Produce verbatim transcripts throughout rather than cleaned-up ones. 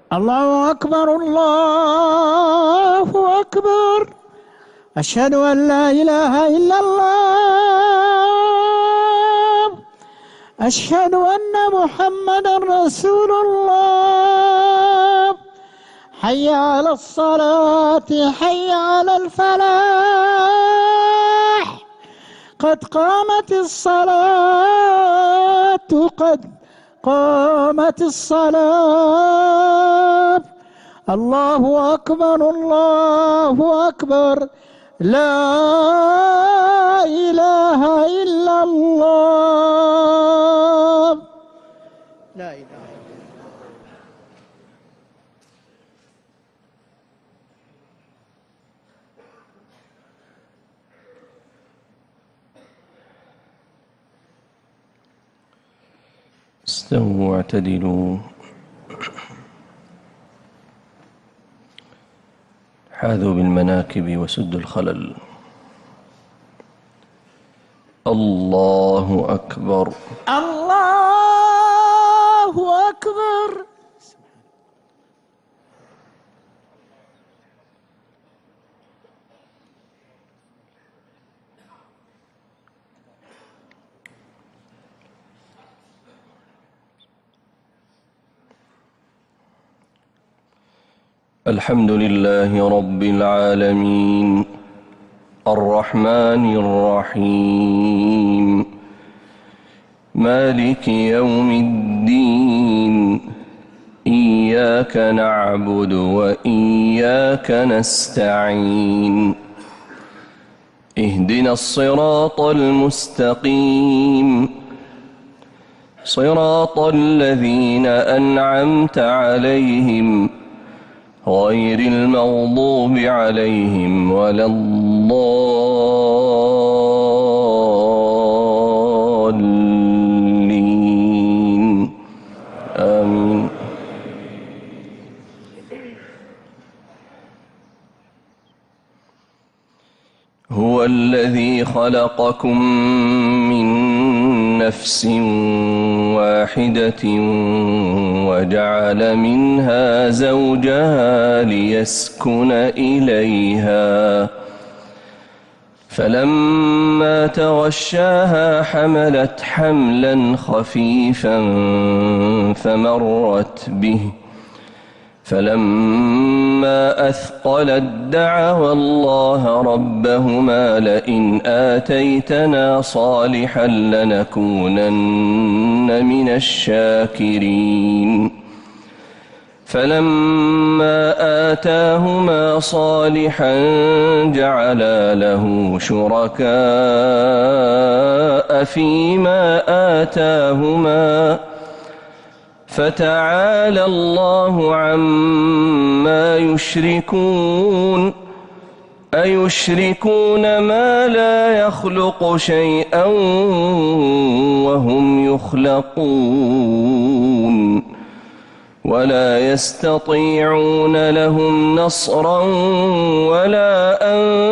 الله أكبر الله أكبر. أشهد أن لا إله إلا الله. أشهد أن محمدا رسول الله. حي على الصلاة حي على الفلاح. قد قامت الصلاة قد قامت الصلاة. الله أكبر الله أكبر. لا إله إلا الله. لا إله إلا الله. استووا واعتدلوا. حاذوا بالمناكب وسدوا الخلل. الله أكبر الله أكبر. الحمد لله رب العالمين الرحمن الرحيم مالك يوم الدين. إياك نعبد وإياك نستعين. اهدنا الصراط المستقيم صراط الذين أنعمت عليهم غير المغضوب عليهم ولا الضالين. آمين. هو الذي خلقكم من نفس واحدة وجعل منها زوجها ليسكن إليها فلما تغشاها حملت حملا خفيفا فمرت به فلما أثقلت دعوا الله ربهما لئن آتيتنا صالحا لنكونن من الشاكرين. فلما آتاهما صالحا جعلا له شركاء فيما آتاهما فتعالى الله عما يشركون. أيشركون ما لا يخلق شيئا وهم يخلقون ولا يستطيعون لهم نصرا ولا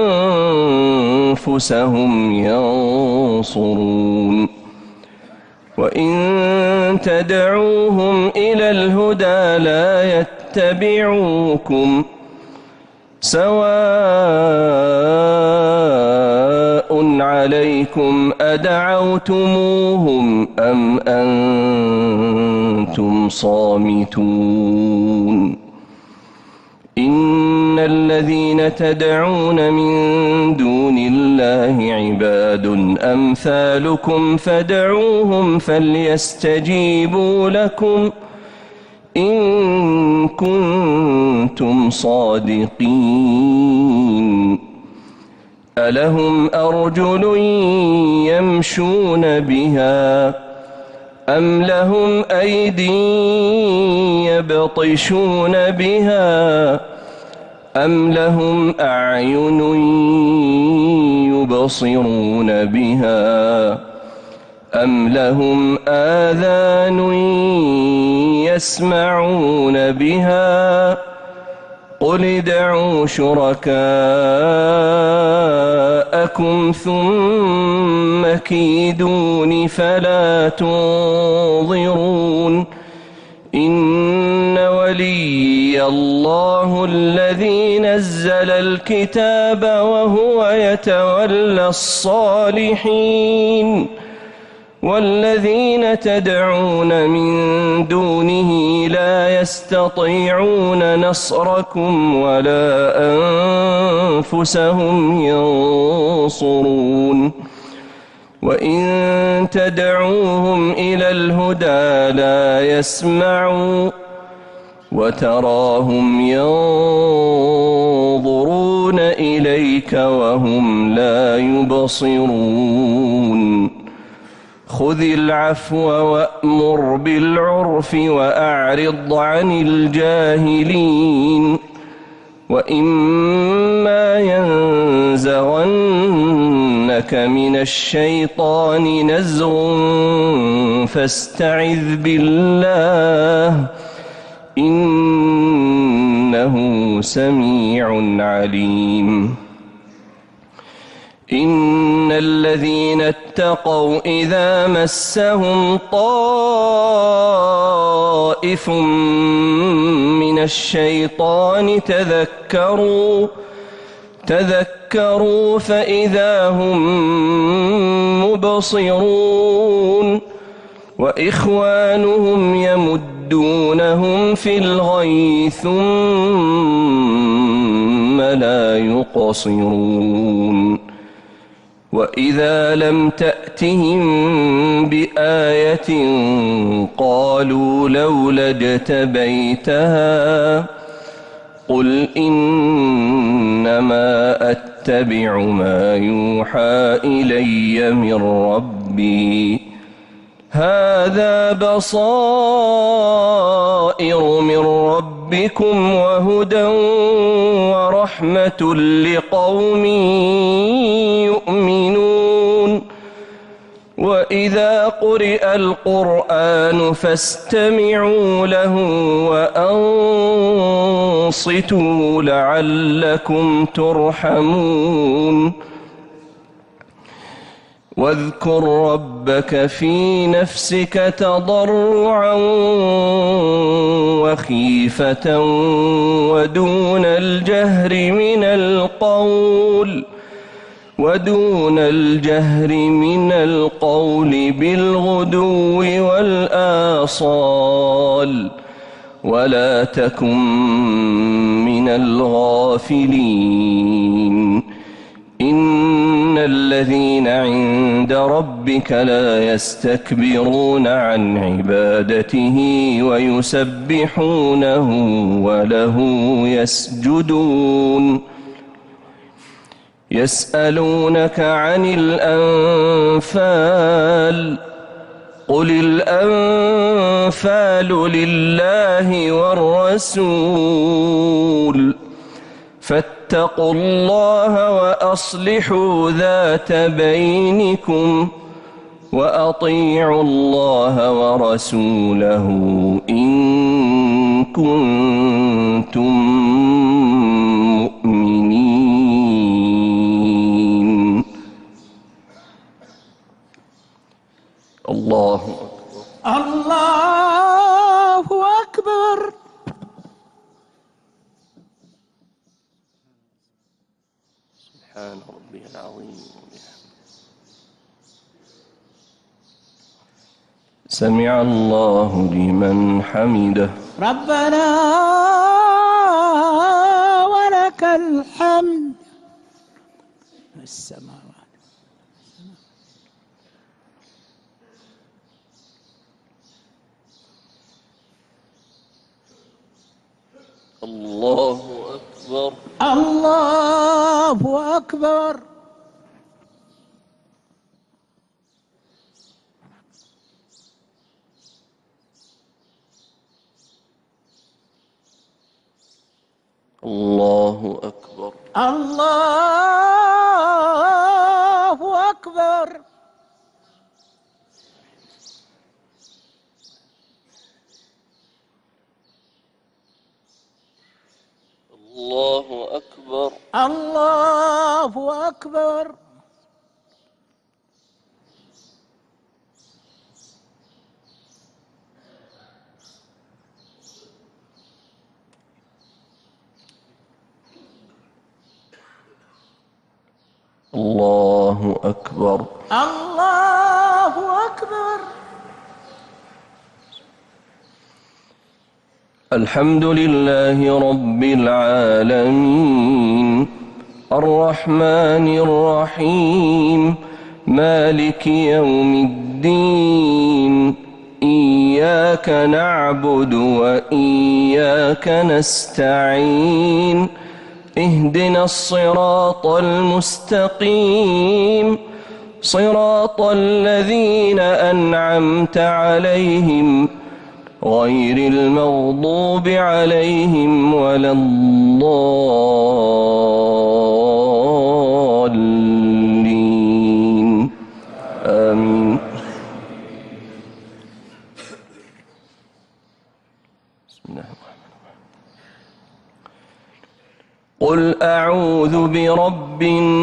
أنفسهم ينصرون. وإن تدعوهم إلى الهدى لا يتبعوكم سواء عليكم أدعوتموهم أم أنتم صامتون. إن الذين تدعون من دون الله عباد أمثالكم فادعوهم فليستجيبوا لكم إن كنتم صادقين. ألهم أرجل يمشون بها أم لهم أيدي يبطشون بها أم لهم أعين يبصرون بها أم لهم آذان يسمعون بها قل ادعوا شركاءكم ثم كيدون فلا تنظرون إن وليي الله الذي نزل الكتاب وهو يتولى الصالحين والذين تدعون من دونه لا يستطيعون نصركم ولا أنفسهم ينصرون وإن تدعوهم إلى الهدى لا يسمعوا وتراهم ينظرون إليك وهم لا يبصرون خذ العفو وأمر بالعرف وأعرض عن الجاهلين وإما ينزغنك من الشيطان نزغ فاستعذ بالله إنه سميع عليم إن الذين اتقوا إذا مسهم طائف من الشيطان تذكروا تذكروا فإذا هم مبصرون وإخوانهم يمدونهم في الغي ثم لا يقصرون وإذا لم تأتهم بآية قالوا لولا اجتبيتها قل إنما أتبع ما يوحى إلي من ربي هذا بصائر من ربكم وهدى ورحمة لقوم يؤمنون وإذا قرئ القرآن فاستمعوا له وأنصتوا لعلكم ترحمون واذكر ربك في نفسك تضرعا وخيفة ودون الجهر من القول ودون الجهر من القول بالغدو والآصال ولا تكن من الغافلين إن الذين عند ربك لا يستكبرون عن عبادته ويسبحونه وله يسجدون يسألونك عن الأنفال قل الأنفال لله والرسول فاتقوا الله وأصلحوا ذات بينكم وأطيعوا الله ورسوله إن كنتم مؤمنين. الله أكبر. الله أكبر. سبحان ربي العظيم. سمع الله لمن حمده. ربنا ولك الحمد. السماوات. الله أكبر. الله أكبر. الله أكبر. الله أكبر. الله أكبر. الله أكبر. الله أكبر. الله أكبر. الحمد لله رب العالمين الرحمن الرحيم مالك يوم الدين إياك نعبد وإياك نستعين اهدنا الصراط المستقيم صراط الذين أنعمت عليهم غير المغضوب عليهم ولا الضالين آمين. بسم الله الرحمن الرحيم. قل أعوذ برب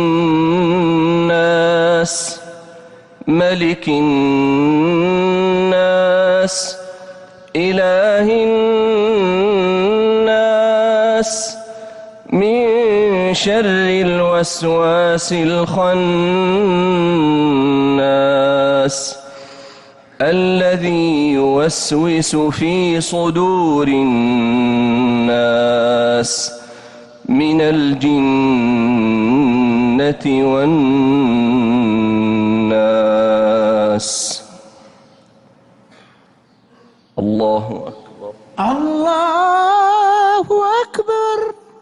الناس ملك الناس إله الناس من شر الوسواس الخناس الذي يوسوس في صدور الناس من الجنة والناس. الله أكبر. الله أكبر.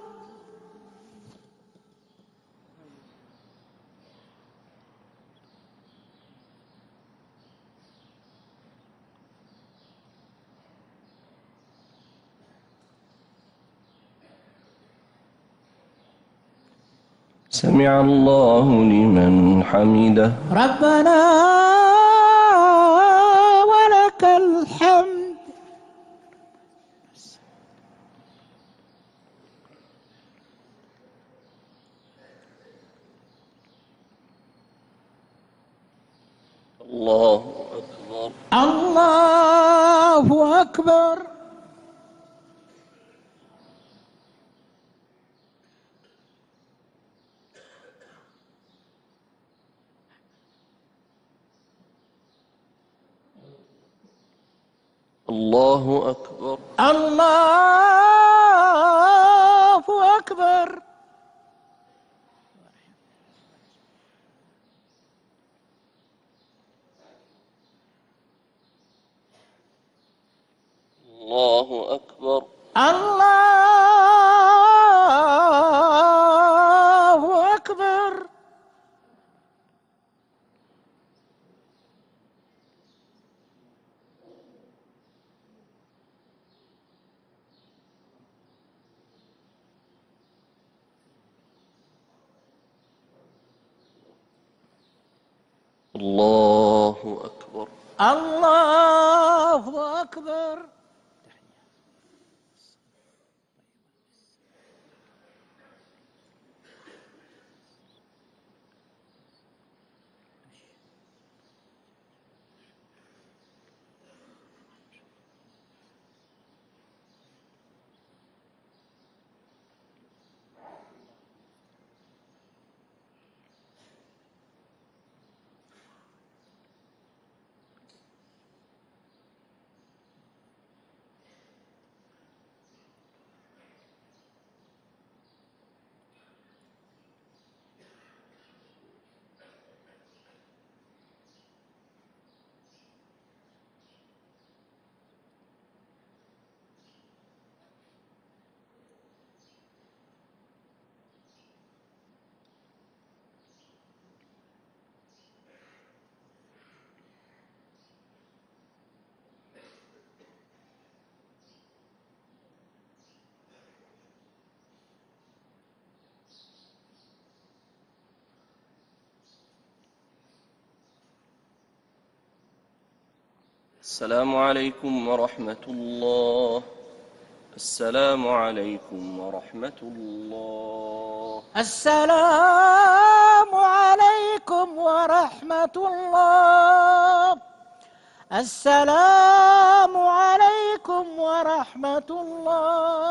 سمع الله لمن حمده. ربنا ولك الحمد. الله أكبر. الله أكبر. الله أكبر. الله أكبر. الله أكبر. الله أكبر. الله أكبر. الله أكبر. السلام عليكم ورحمة الله. السلام عليكم ورحمة الله. السلام عليكم ورحمة الله. السلام عليكم ورحمة الله.